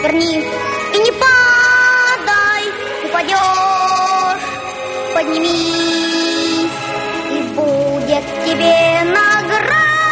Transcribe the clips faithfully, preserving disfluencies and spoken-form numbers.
сверни и не падай, упадешь, поднимись, и будет тебе наградой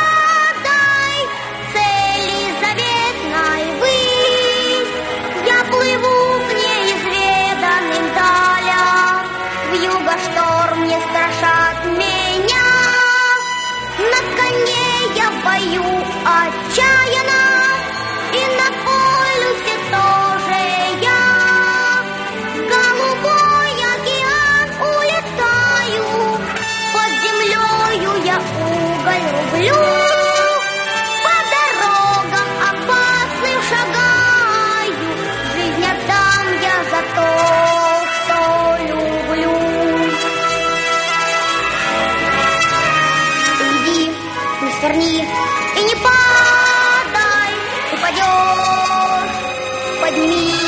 цели заветной высь. Я плыву к неизведанным далям, вьюга-шторм не страшат меня. На коне я в бою отчаянно, и на полюсе тоже я. В голубой океан улетаю, под землею я уголь рублю. По дорогам опасным шагаю, жизнь отдам я за то, что люблю. Иди, не сверни и не падай, упадешь, подними.